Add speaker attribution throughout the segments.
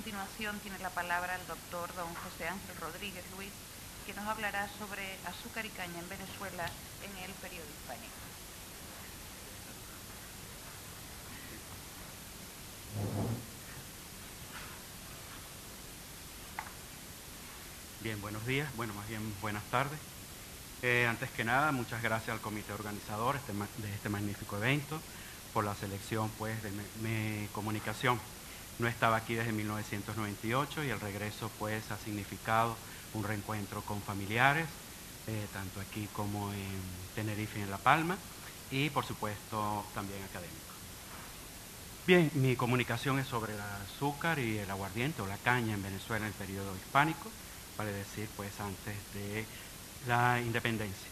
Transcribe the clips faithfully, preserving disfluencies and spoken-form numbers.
Speaker 1: continuación tiene la palabra el doctor don José Ángel Rodríguez Luis, que nos hablará sobre azúcar y caña en Venezuela en el periodo hispánico.
Speaker 2: Bien, buenos días, bueno, más bien buenas tardes. Eh, antes que nada, muchas gracias al comité organizador este, de este magnífico evento por la selección pues, de mi, mi comunicación. No estaba aquí desde mil novecientos noventa y ocho y el regreso pues, ha significado un reencuentro con familiares, eh, tanto aquí como en Tenerife y en La Palma, y por supuesto también académicos. Bien, mi comunicación es sobre el azúcar y el aguardiente o la caña en Venezuela en el periodo hispánico, vale decir, pues antes de la independencia.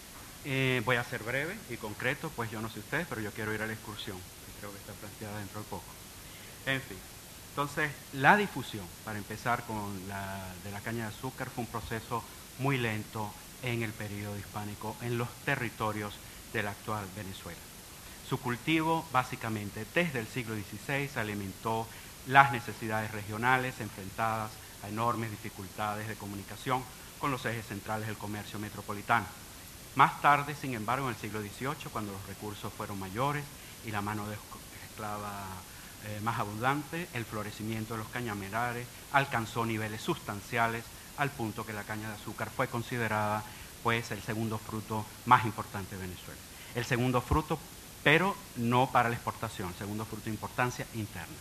Speaker 2: Eh, voy a ser breve y concreto, pues yo no sé ustedes, pero yo quiero ir a la excursión, que creo que está planteada dentro de poco. En fin, entonces, la difusión, para empezar con la de la caña de azúcar, fue un proceso muy lento en el periodo hispánico, en los territorios de la actual Venezuela. Su cultivo, básicamente, desde el siglo dieciséis, alimentó las necesidades regionales enfrentadas a enormes dificultades de comunicación con los ejes centrales del comercio metropolitano. Más tarde, sin embargo, en el siglo dieciocho, cuando los recursos fueron mayores y la mano de esclava eh, más abundante, el florecimiento de los cañamerales alcanzó niveles sustanciales al punto que la caña de azúcar fue considerada pues, el segundo fruto más importante de Venezuela. El segundo fruto, pero no para la exportación, el segundo fruto de importancia interna.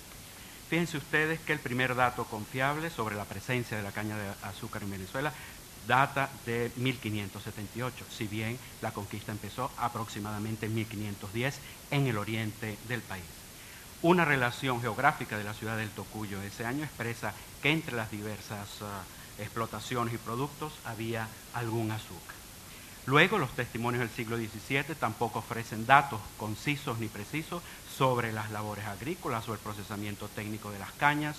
Speaker 2: Fíjense ustedes que el primer dato confiable sobre la presencia de la caña de azúcar en Venezuela data de mil quinientos setenta y ocho, si bien la conquista empezó aproximadamente en mil quinientos diez en el oriente del país. Una relación geográfica de la ciudad del Tocuyo ese año expresa que entre las diversas uh, explotaciones y productos había algún azúcar. Luego, los testimonios del siglo diecisiete tampoco ofrecen datos concisos ni precisos sobre las labores agrícolas o el procesamiento técnico de las cañas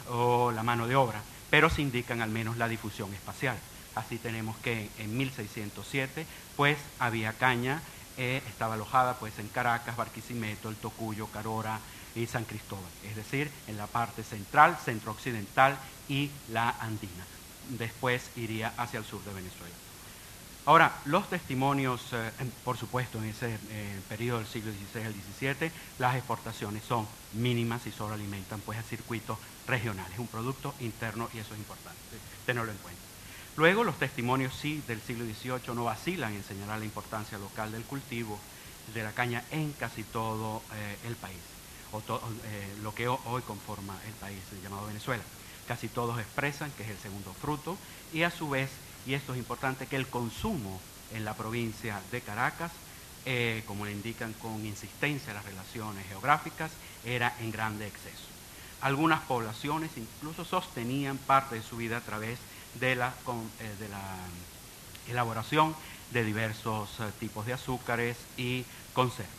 Speaker 2: o la mano de obra, pero se indican al menos la difusión espacial. Así tenemos que en mil seiscientos siete pues había caña, eh, estaba alojada pues en Caracas, Barquisimeto, El Tocuyo, Carora y San Cristóbal, es decir, en la parte central, centro-occidental y la andina. Después iría hacia el sur de Venezuela. Ahora, los testimonios, eh, por supuesto, en ese eh, periodo del siglo dieciséis al diecisiete, las exportaciones son mínimas y solo alimentan pues, a circuitos regionales, un producto interno y eso es importante, tenerlo en cuenta. Luego, los testimonios sí del siglo dieciocho no vacilan en señalar la importancia local del cultivo de la caña en casi todo eh, el país, o to, eh, lo que hoy conforma el país llamado Venezuela. Casi todos expresan que es el segundo fruto y a su vez, y esto es importante, que el consumo en la provincia de Caracas, eh, como le indican con insistencia las relaciones geográficas, era en grande exceso. Algunas poblaciones incluso sostenían parte de su vida a través de la, con, eh, de la elaboración de diversos eh, tipos de azúcares y conservas.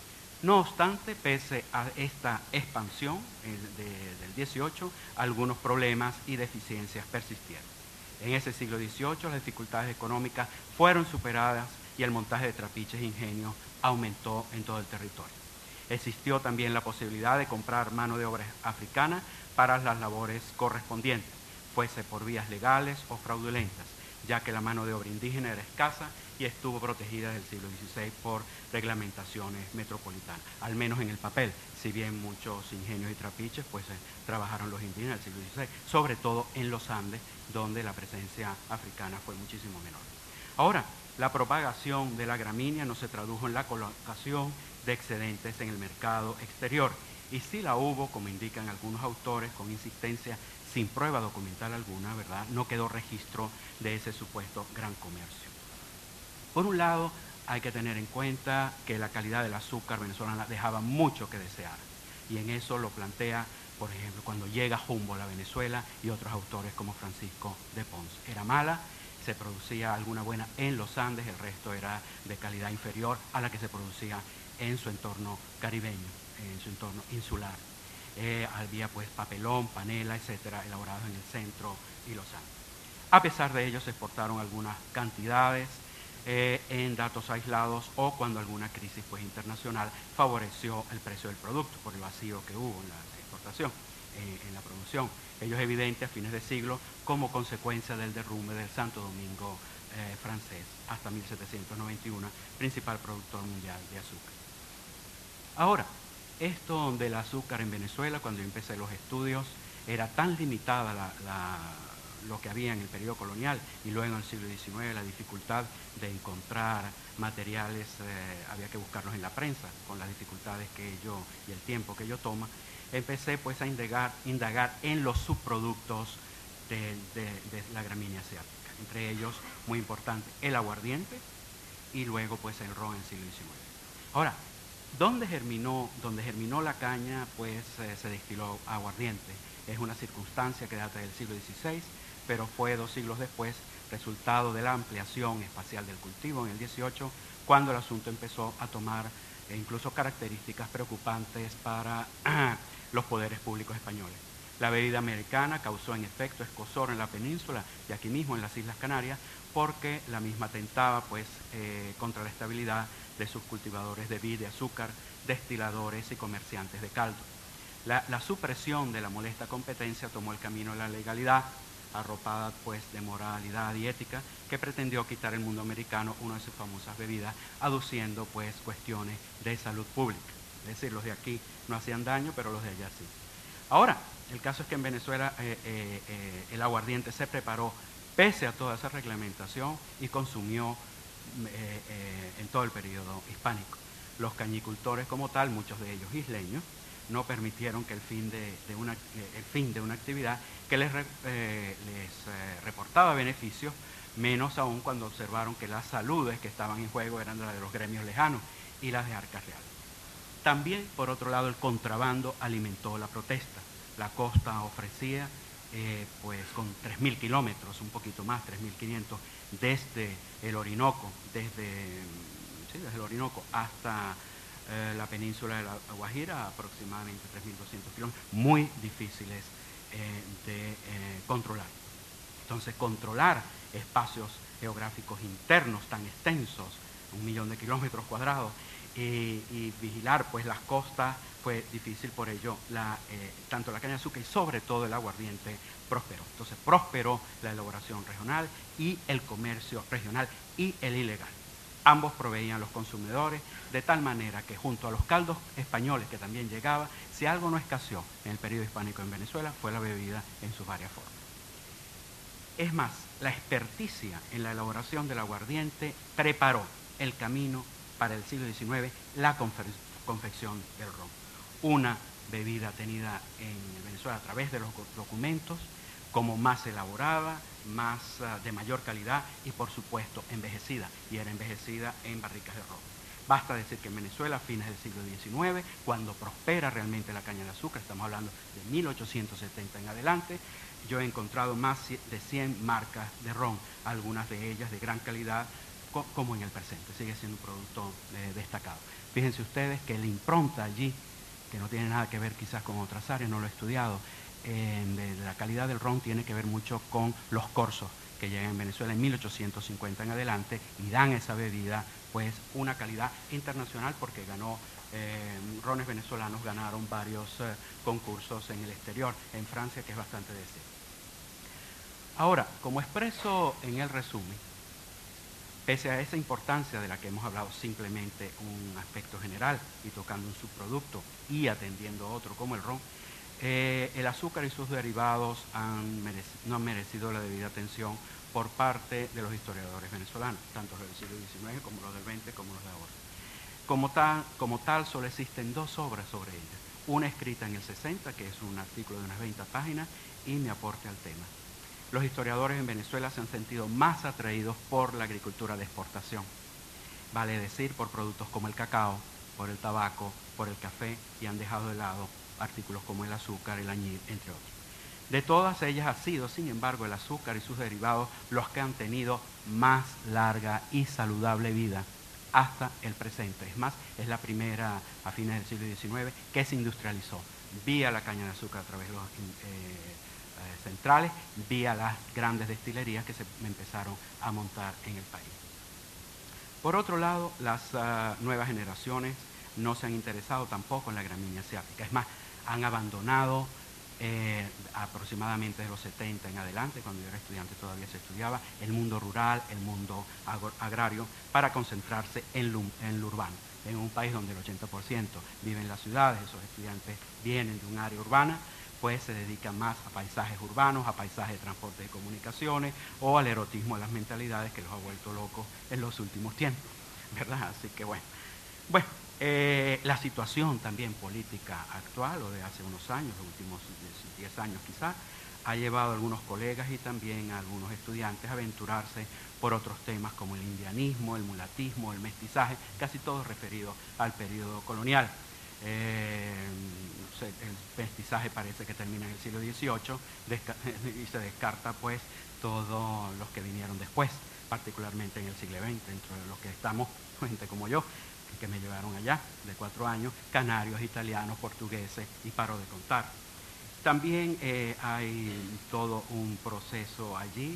Speaker 2: No obstante, pese a esta expansión eh, de, del dieciocho, algunos problemas y deficiencias persistieron. En ese siglo dieciocho, las dificultades económicas fueron superadas y el montaje de trapiches e ingenios aumentó en todo el territorio. Existió también la posibilidad de comprar mano de obra africana para las labores correspondientes, fuese por vías legales o fraudulentas, ya que la mano de obra indígena era escasa y estuvo protegida desde el siglo dieciséis por reglamentaciones metropolitanas, al menos en el papel, si bien muchos ingenios y trapiches pues, eh, trabajaron los indígenas del siglo dieciséis, sobre todo en los Andes, donde la presencia africana fue muchísimo menor. Ahora, la propagación de la gramínea no se tradujo en la colocación de excedentes en el mercado exterior, y sí la hubo, como indican algunos autores, con insistencia, sin prueba documental alguna, ¿verdad? No quedó registro de ese supuesto gran comercio. Por un lado, hay que tener en cuenta que la calidad del azúcar venezolana dejaba mucho que desear, y en eso lo plantea, por ejemplo, cuando llega Humboldt a Venezuela y otros autores como Francisco de Ponce. Era mala, se producía alguna buena en los Andes, el resto era de calidad inferior a la que se producía en su entorno caribeño, en su entorno insular. Eh, había pues papelón, panela, etcétera, elaborados en el centro y los Andes. A pesar de ello, se exportaron algunas cantidades eh, en datos aislados o cuando alguna crisis pues, internacional favoreció el precio del producto por el vacío que hubo en la exportación. eh, en la producción. Ello es evidente a fines de siglo como consecuencia del derrumbe del Santo Domingo eh, francés hasta mil setecientos noventa y uno, principal productor mundial de azúcar. Ahora, esto del azúcar en Venezuela, cuando yo empecé los estudios, era tan limitada la, la, lo que había en el periodo colonial y luego en el siglo diecinueve la dificultad de encontrar materiales, eh, había que buscarlos en la prensa, con las dificultades que ello y el tiempo que ello toma, empecé pues a indagar, indagar en los subproductos de, de, de la gramínea asiática, entre ellos, muy importante, el aguardiente y luego pues el ron en el siglo diecinueve. Ahora, ¿dónde germinó, donde germinó la caña? Pues eh, se destiló aguardiente. Es una circunstancia que data del siglo dieciséis, pero fue dos siglos después, resultado de la ampliación espacial del cultivo en el dieciocho, cuando el asunto empezó a tomar eh, incluso características preocupantes para los poderes públicos españoles. La bebida americana causó en efecto escozor en la península y aquí mismo en las Islas Canarias, porque la misma atentaba pues, eh, contra la estabilidad de sus cultivadores de vid, de azúcar, destiladores y comerciantes de caldo. La, la supresión de la molesta competencia tomó el camino de la legalidad, arropada pues de moralidad y ética, que pretendió quitar al mundo americano una de sus famosas bebidas, aduciendo pues cuestiones de salud pública. Es decir, los de aquí no hacían daño, pero los de allá sí. Ahora, el caso es que en Venezuela eh, eh, eh, el aguardiente se preparó pese a toda esa reglamentación y consumió eh, eh, en todo el periodo hispánico. Los cañicultores como tal, muchos de ellos isleños, no permitieron que el fin de, de, una, el fin de una actividad que les, eh, les eh, reportaba beneficios, menos aún cuando observaron que las saludes que estaban en juego eran las de los gremios lejanos y las de arcas reales. También, por otro lado, el contrabando alimentó la protesta. La costa ofrecía, eh, pues con tres mil kilómetros, un poquito más, tres mil quinientos, desde el Orinoco, desde, sí, desde el Orinoco hasta eh, la península de la Guajira, aproximadamente tres mil doscientos kilómetros, muy difíciles eh, de eh, controlar. Entonces, controlar espacios geográficos internos tan extensos, un millón de kilómetros cuadrados, y, y vigilar pues las costas fue difícil. Por ello la, eh, tanto la caña de azúcar y sobre todo el aguardiente prosperó. Entonces prosperó la elaboración regional y el comercio regional y el ilegal. Ambos proveían a los consumidores de tal manera que junto a los caldos españoles que también llegaban, si algo no escaseó en el periodo hispánico en Venezuela fue la bebida en sus varias formas. Es más, la experticia en la elaboración del aguardiente preparó el camino para el siglo diecinueve, la confección del ron. Una bebida tenida en Venezuela a través de los documentos como más elaborada, más uh, de mayor calidad y por supuesto envejecida, y era envejecida en barricas de ron. Basta decir que en Venezuela a fines del siglo diecinueve, cuando prospera realmente la caña de azúcar, estamos hablando de mil ochocientos setenta en adelante, yo he encontrado más de cien marcas de ron, algunas de ellas de gran calidad, como en el presente, sigue siendo un producto eh, destacado. Fíjense ustedes que la impronta allí, que no tiene nada que ver quizás con otras áreas, no lo he estudiado, eh, de la calidad del ron tiene que ver mucho con los corsos que llegan en Venezuela en mil ochocientos cincuenta en adelante y dan a esa bebida pues una calidad internacional porque ganó, eh, rones venezolanos ganaron varios eh, concursos en el exterior, en Francia, que es bastante decente. Ahora, como expreso en el resumen, pese a esa importancia de la que hemos hablado, simplemente un aspecto general y tocando un subproducto y atendiendo otro como el ron, eh, el azúcar y sus derivados han merecido, no han merecido la debida atención por parte de los historiadores venezolanos, tanto los del siglo diecinueve como los del veinte como los de ahora. Como tal, como tal, solo existen dos obras sobre ella, una escrita en el sesenta, que es un artículo de unas veinte páginas, y mi aporte al tema. Los historiadores en Venezuela se han sentido más atraídos por la agricultura de exportación, vale decir, por productos como el cacao, por el tabaco, por el café, y han dejado de lado artículos como el azúcar, el añil, entre otros. De todas ellas ha sido, sin embargo, el azúcar y sus derivados los que han tenido más larga y saludable vida hasta el presente. Es más, es la primera a fines del siglo diecinueve que se industrializó vía la caña de azúcar a través de los eh, centrales, vía las grandes destilerías que se empezaron a montar en el país. Por otro lado, las uh, nuevas generaciones no se han interesado tampoco en la gramínea asiática. Es más, han abandonado eh, aproximadamente de los setenta en adelante, cuando yo era estudiante todavía se estudiaba el mundo rural, el mundo agrario, para concentrarse en lo, en lo urbano. En un país donde el ochenta por ciento vive en las ciudades, esos estudiantes vienen de un área urbana, pues se dedican más a paisajes urbanos, a paisajes de transporte y comunicaciones, o al erotismo de las mentalidades que los ha vuelto locos en los últimos tiempos, ¿verdad? Así que bueno. Bueno, eh, la situación también política actual, o de hace unos años, los últimos diez años quizás, ha llevado a algunos colegas y también a algunos estudiantes a aventurarse por otros temas como el indianismo, el mulatismo, el mestizaje, casi todo referido al periodo colonial. Eh, el mestizaje parece que termina en el siglo dieciocho y se descarta pues todos los que vinieron después, particularmente en el siglo veinte, dentro de los que estamos, gente como yo, que me llevaron allá de cuatro años, canarios, italianos, portugueses y paro de contar. También eh, hay todo un proceso allí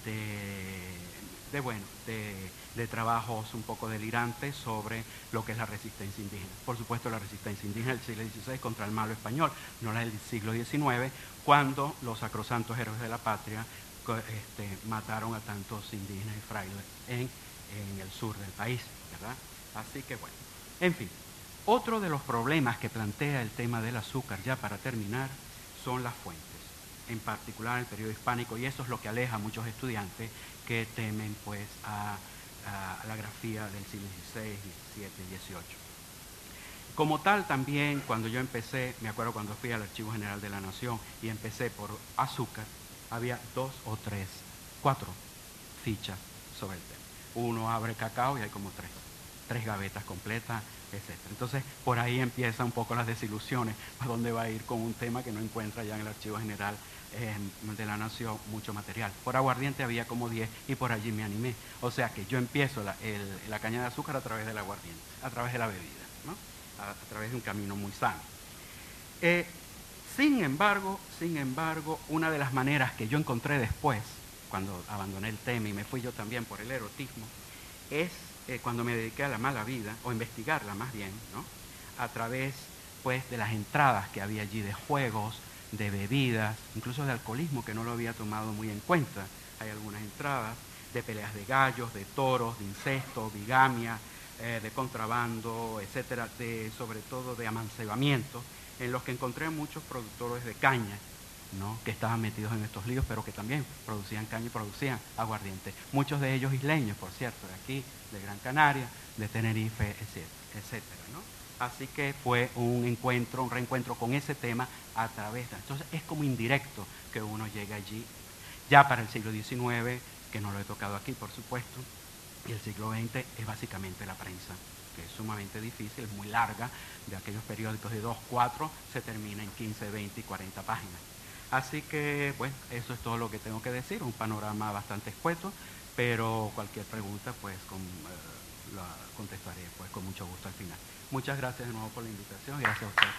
Speaker 2: de, de bueno, de, de trabajos un poco delirantes sobre lo que es la resistencia indígena. Por supuesto, la resistencia indígena del siglo dieciséis contra el malo español, no la del siglo diecinueve, cuando los sacrosantos héroes de la patria este, mataron a tantos indígenas y frailes en, en el sur del país, ¿verdad? Así que bueno, en fin, otro de los problemas que plantea el tema del azúcar, ya para terminar, son las fuentes, en particular el periodo hispánico, y eso es lo que aleja a muchos estudiantes que temen pues a, a la grafía del siglo dieciséis, diecisiete, dieciocho. Como tal también, cuando yo empecé, me acuerdo cuando fui al Archivo General de la Nación y empecé por azúcar, había dos o tres, cuatro fichas sobre el tema. Uno abre cacao y hay como tres. tres gavetas completas, etcétera. Entonces, por ahí empiezan un poco las desilusiones, a dónde va a ir con un tema que no encuentra ya en el Archivo General eh, de la Nación mucho material. Por aguardiente había como diez y por allí me animé. O sea que yo empiezo la, el, la caña de azúcar a través del aguardiente, a través de la bebida, ¿no? a, a través de un camino muy sano. Eh, sin embargo, sin embargo, una de las maneras que yo encontré después, cuando abandoné el tema y me fui yo también por el erotismo, es Eh, cuando me dediqué a la mala vida, o investigarla más bien, ¿no? A través pues, de las entradas que había allí de juegos, de bebidas, incluso de alcoholismo, que no lo había tomado muy en cuenta. Hay algunas entradas de peleas de gallos, de toros, de incesto, bigamia, eh, de contrabando, etcétera, de, sobre todo de amancebamiento, en los que encontré muchos productores de caña, ¿no? Que estaban metidos en estos líos, pero que también producían caña y producían aguardiente. Muchos de ellos isleños, por cierto, de aquí, de Gran Canaria, de Tenerife, etcétera, ¿no? Así que fue un encuentro, un reencuentro con ese tema a través de... Entonces es como indirecto que uno llega allí. Ya para el siglo diecinueve, que no lo he tocado aquí, por supuesto, y el siglo veinte es básicamente la prensa, que es sumamente difícil, es muy larga, de aquellos periódicos de dos, cuatro, se termina en quince, veinte y cuarenta páginas. Así que, bueno, eso es todo lo que tengo que decir, un panorama bastante escueto, pero cualquier pregunta, pues, con, eh, la contestaré, pues, con mucho gusto al final. Muchas gracias de nuevo por la invitación, gracias a ustedes.